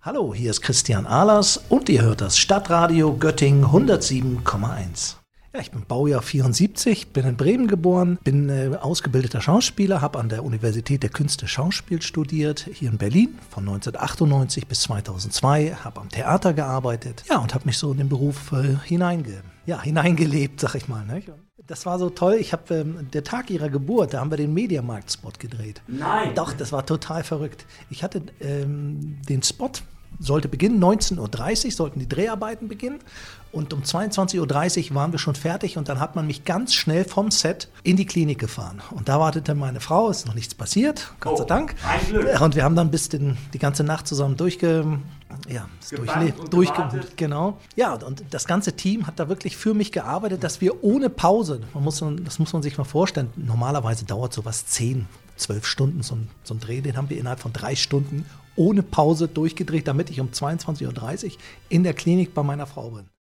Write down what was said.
Hallo, hier ist Christian Ahlers und ihr hört das Stadtradio Göttingen 107,1. Ja, ich bin Baujahr 74, bin in Bremen geboren, bin ausgebildeter Schauspieler, habe an der Universität der Künste Schauspiel studiert, hier in Berlin von 1998 bis 2002, habe am Theater gearbeitet, ja, und habe mich so in den Beruf hineingelebt, sag ich mal. Ne? Das war so toll, ich habe der Tag ihrer Geburt, da haben wir den Mediamarkt-Spot gedreht. Nein! Doch, das war total verrückt. Ich hatte den Spot, sollte beginnen, 19:30 Uhr sollten die Dreharbeiten beginnen und um 22:30 Uhr waren wir schon fertig und dann hat man mich ganz schnell vom Set in die Klinik gefahren. Und da wartete meine Frau, ist noch nichts passiert, Gott sei Dank. Ein Glück. Und wir haben dann bis die ganze Nacht zusammen durchgelebt. Genau. Ja, und das ganze Team hat da wirklich für mich gearbeitet, dass wir ohne Pause, das muss man sich mal vorstellen, normalerweise dauert sowas 10, 12 Stunden, so ein Dreh, den haben wir innerhalb von 3 Stunden ohne Pause durchgedreht, damit ich um 22:30 Uhr in der Klinik bei meiner Frau bin.